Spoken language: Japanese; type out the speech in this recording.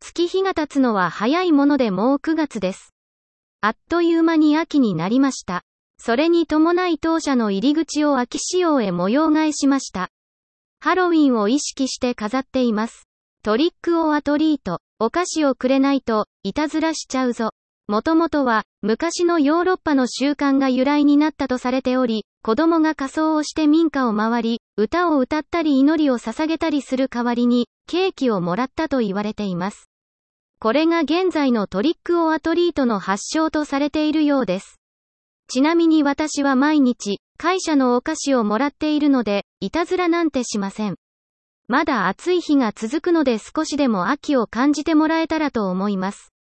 月日が経つのは早いものでもう9月です。あっという間に秋になりました。それに伴い当社の入り口を秋仕様へ模様替えしました。ハロウィンを意識して飾っています。トリックオアトリート。お菓子をくれないと、いたずらしちゃうぞ。もともとは、昔のヨーロッパの習慣が由来になったとされており、子供が仮装をして民家を回り、歌を歌ったり祈りを捧げたりする代わりに、ケーキをもらったと言われています。これが現在のトリックオアトリートの発祥とされているようです。ちなみに私は毎日、会社のお菓子をもらっているので、いたずらなんてしません。まだ暑い日が続くので少しでも秋を感じてもらえたらと思います。